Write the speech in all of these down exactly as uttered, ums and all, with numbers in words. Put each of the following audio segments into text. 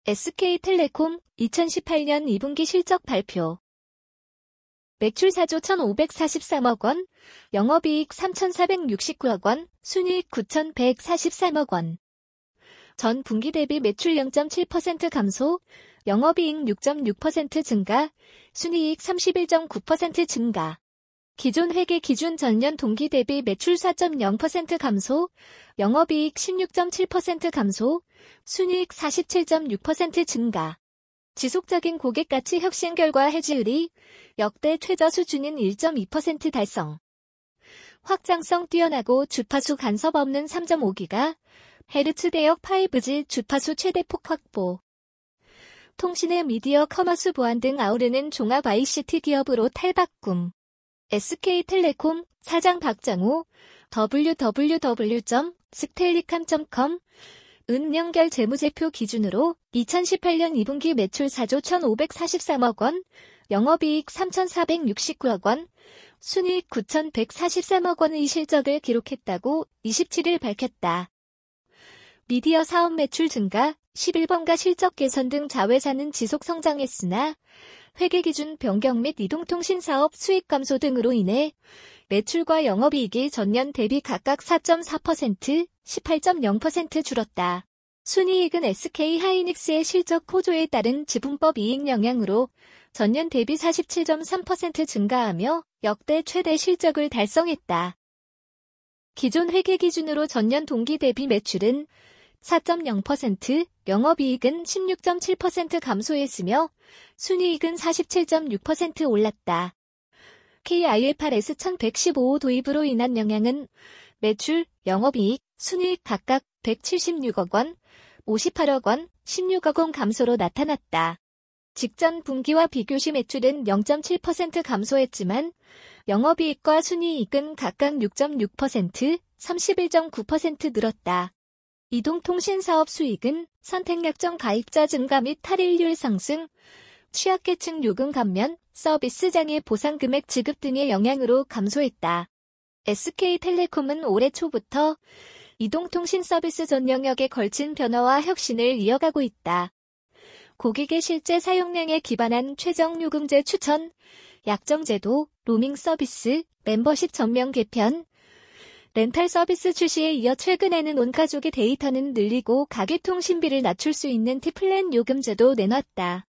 에스케이텔레콤 이천십팔 년 이 분기 실적 발표. 매출 사조 천오백사십삼억 원, 영업이익 삼천사백육십구억 원, 순이익 구천백사십삼억 원. 전 분기 대비 매출 영 점 칠 퍼센트 감소, 영업이익 육 점 육 퍼센트 증가, 순이익 삼십일 점 구 퍼센트 증가. 기존 회계 기준 전년 동기 대비 매출 사 점 영 퍼센트 감소, 영업이익 십육 점 칠 퍼센트 감소, 순이익 사십칠 점 육 퍼센트 증가. 지속적인 고객가치 혁신 결과 해지율이 역대 최저 수준인 일 점 이 퍼센트 달성. 확장성 뛰어나고 주파수 간섭 없는 삼 점 오 기가헤르츠 대역 파이브지 주파수 최대폭 확보. 통신의 미디어 커머스 보안 등 아우르는 종합 아이씨티 기업으로 탈바꿈. 에스케이텔레콤 사장 박장호 더블유 더블유 더블유 점 스텔리캄 점 컴 은연결 재무제표 기준으로 이천십팔 년 이 분기 매출 사조 천오백사십삼억 원, 영업이익 삼천사백육십구억 원, 순이익 구천백사십삼억 원의 실적을 기록했다고 이십칠 일 밝혔다. 미디어 사업 매출 증가, 십일 번가 실적 개선 등 자회사는 지속 성장했으나 회계 기준 변경 및 이동통신 사업 수익 감소 등으로 인해 매출과 영업이익이 전년 대비 각각 사 점 사 퍼센트, 십팔 점 영 퍼센트 줄었다. 순이익은 에스케이하이닉스의 실적 호조에 따른 지분법 이익 영향으로 전년 대비 사십칠 점 삼 퍼센트 증가하며 역대 최대 실적을 달성했다. 기존 회계 기준으로 전년 동기 대비 매출은 사 점 영 퍼센트, 영업이익은 십육 점 칠 퍼센트 감소했으며 순이익은 사십칠 점 육 퍼센트 올랐다. 케이아이에프알에스 천백십오 호 도입으로 인한 영향은 매출, 영업이익, 순이익 각각 백칠십육억 원, 오십팔억 원, 십육억 원 감소로 나타났다. 직전 분기와 비교시 매출은 영 점 칠 퍼센트 감소했지만 영업이익과 순이익은 각각 육 점 육 퍼센트, 삼십일 점 구 퍼센트 늘었다. 이동통신 사업 수익은 선택약정 가입자 증가 및 탈일률 상승, 취약계층 요금 감면, 서비스 장애 보상 금액 지급 등의 영향으로 감소했다. 에스케이텔레콤은 올해 초부터 이동통신 서비스 전 영역에 걸친 변화와 혁신을 이어가고 있다. 고객의 실제 사용량에 기반한 최적 요금제 추천, 약정제도, 로밍 서비스, 멤버십 전면 개편, 렌탈 서비스 출시에 이어 최근에는 온 가족의 데이터는 늘리고 가계통신비를 낮출 수 있는 T플랜 요금제도 내놨다.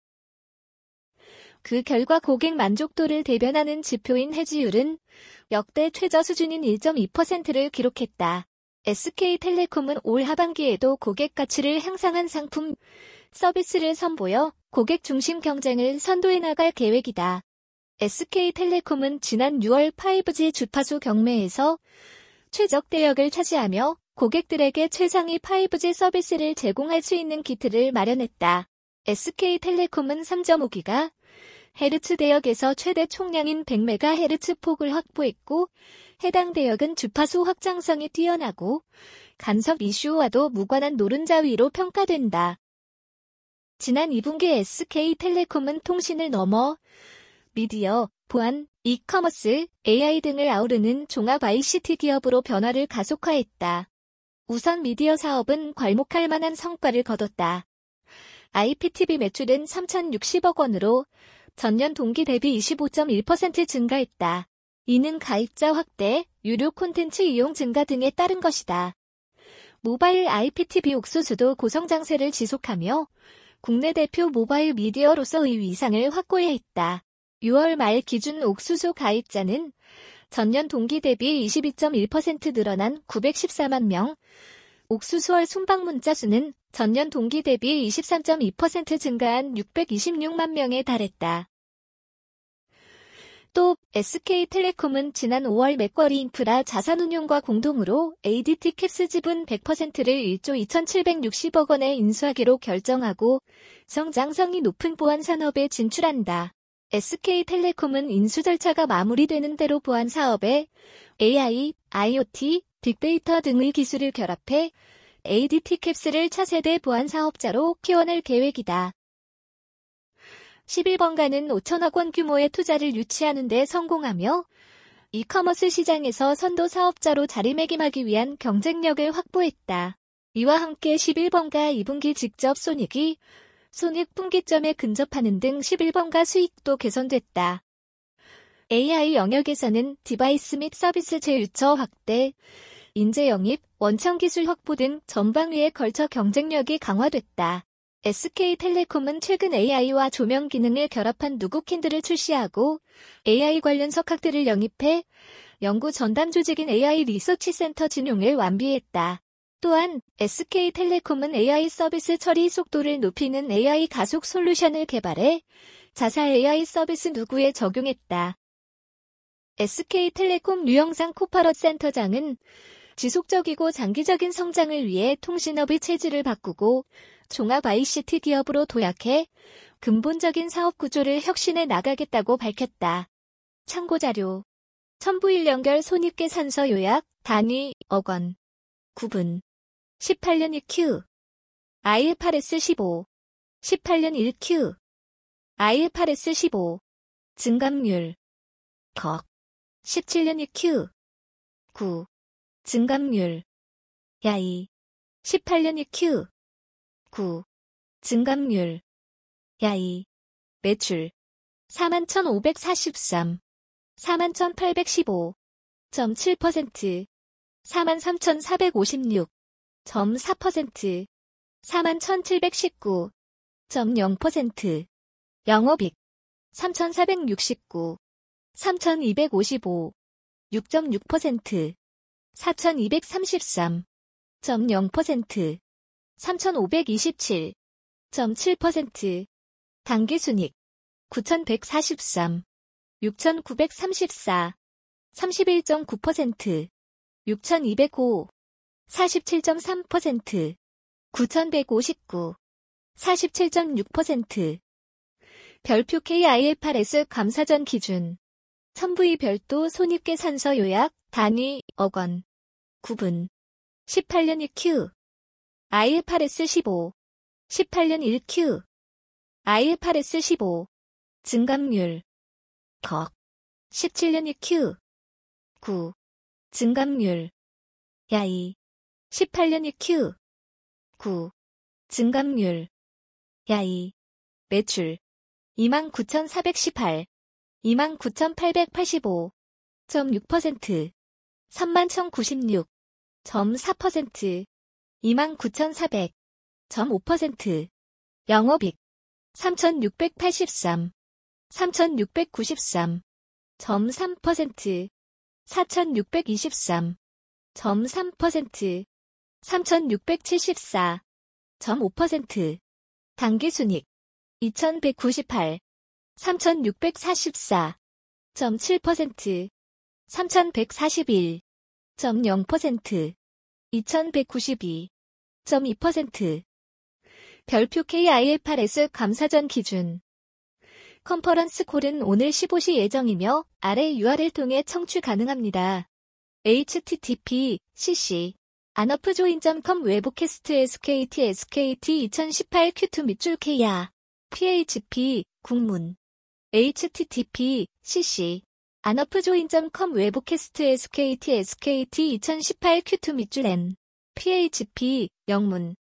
그 결과 고객 만족도를 대변하는 지표인 해지율은 역대 최저 수준인 일 점 이 퍼센트를 기록했다. 에스케이텔레콤은 올 하반기에도 고객 가치를 향상한 상품, 서비스를 선보여 고객 중심 경쟁을 선도해 나갈 계획이다. 에스케이텔레콤은 지난 유월 파이브지 주파수 경매에서 최적 대역을 차지하며 고객들에게 최상위 파이브지 서비스를 제공할 수 있는 기틀을 마련했다. 에스케이텔레콤은 삼 점 오 기가헤르츠 대역에서 최대 총량인 백 메가헤르츠 폭을 확보했고 해당 대역은 주파수 확장성이 뛰어나고 간섭 이슈와도 무관한 노른자 위로 평가된다. 지난 이 분기 에스케이텔레콤은 통신을 넘어 미디어, 보안, 이커머스, 에이아이 등을 아우르는 종합 아이씨티 기업으로 변화를 가속화했다. 우선 미디어 사업은 괄목할 만한 성과를 거뒀다. 아이피티비 매출은 삼천육십억 원으로 전년 동기 대비 이십오 점 일 퍼센트 증가했다. 이는 가입자 확대, 유료 콘텐츠 이용 증가 등에 따른 것이다. 모바일 아이피티비 옥수수도 고성장세를 지속하며 국내 대표 모바일 미디어로서의 위상을 확고히 했다. 유월 말 기준 옥수수 가입자는 전년 동기 대비 이십이 점 일 퍼센트 늘어난 구백십사만 명, 옥수수월 순방 문자 수는 전년 동기 대비 이십삼 점 이 퍼센트 증가한 육백이십육만 명에 달했다. 또 에스케이텔레콤은 지난 오월 맥쿼리 인프라 자산운용과 공동으로 에이디티캡스 지분 백 퍼센트를 일조 이천칠백육십억 원에 인수하기로 결정하고 성장성이 높은 보안 산업에 진출한다. 에스케이텔레콤은 인수 절차가 마무리되는 대로 보안 사업에 에이아이, 아이오티, 빅데이터 등의 기술을 결합해 에이디티캡스를 차세대 보안 사업자로 키워낼 계획이다. 십일 번가는 오천억 원 규모의 투자를 유치하는 데 성공하며 이커머스 시장에서 선도 사업자로 자리매김하기 위한 경쟁력을 확보했다. 이와 함께 십일 번가 이 분기 직접 손익이 손익 분기점에 근접하는 등 십일 번가 수익도 개선됐다. 에이아이 영역에서는 디바이스 및 서비스 재유처 확대, 인재 영입, 원천 기술 확보 등 전방위에 걸쳐 경쟁력이 강화됐다. 에스케이텔레콤은 최근 에이아이와 조명 기능을 결합한 누구킨드를 출시하고 에이아이 관련 석학들을 영입해 연구 전담 조직인 에이아이 리서치 센터 진용을 완비했다. 또한 에스케이텔레콤은 에이아이 서비스 처리 속도를 높이는 에이아이 가속 솔루션을 개발해 자사 에이아이 서비스 누구에 적용했다. 에스케이텔레콤 류영상 코퍼럿 센터장은 지속적이고 장기적인 성장을 위해 통신업의 체질을 바꾸고 종합 아이씨티 기업으로 도약해 근본적인 사업 구조를 혁신해 나가겠다고 밝혔다. 참고자료 천부일 연결 손익계산서 요약 단위 억 원 구분 십팔 년 이 큐 아이에프아르에스 십오 십팔 년 일 큐 아이에프아르에스 십오 증감률 거 십칠 년 이 큐 구 증감률 야이 십팔 년 이 큐 구 증감률 야이 매출 사만 천오백사십삼 사만 천팔백십오 점 칠 퍼센트 사만 삼천사백오십육 점 사 퍼센트 사만 천칠백십구 점 영 퍼센트 영업이익 삼천사백육십구 삼천이백오십오 육 점 육 퍼센트 사천이백삼십삼 점 영 퍼센트 삼천오백이십칠 점 칠 퍼센트 당기순이익 구천백사십삼 육천구백삼십사 삼십일 점 구 퍼센트 육천이백오 사십칠 점 삼 퍼센트 구천백오십구 사십칠 점 육 퍼센트 별표 케이아이에프아르에스 감사전 기준 천부위 별도 손익계산서 요약 단위 억 원 구분 십팔 년 이 큐 아이에프아르에스 십오 십팔 년 일 큐 아이에프아르에스 십오 증감률 거 십칠 년 이 큐 구 증감률 야이 십팔 년 이 큐 구 증감률 야이 매출 이만 구천사백십팔 이만 구천팔백팔십오 점 육 퍼센트 삼만 천구십육 점 사 퍼센트 이만 구천사백 점 오 퍼센트 영업이익 삼천육백팔십삼 삼천육백구십삼 점 삼 퍼센트 사천육백이십삼 점 삼 퍼센트 삼천육백칠십사 점 오 퍼센트 당기순이익 이천백구십팔 삼천육백사십사 점 칠 퍼센트 삼천백사십일 점 영 퍼센트 이천백구십이 점 이 퍼센트 별표 케이아이에프아르에스 감사전 기준 컨퍼런스 콜은 오늘 십오 시 예정이며 아래 유알엘 통해 청취 가능합니다. 에이치티티피 씨씨 안어프조인 점 컴 외부 캐스트 에스케이티 에스케이티 이천십팔 큐투 밑줄 K야 피에이치피 국문 에이치티티피 씨씨 안어프조인 점 컴 외부 캐스트 에스케이티 에스케이티 이천십팔 큐투 밑줄 N 피에이치피 영문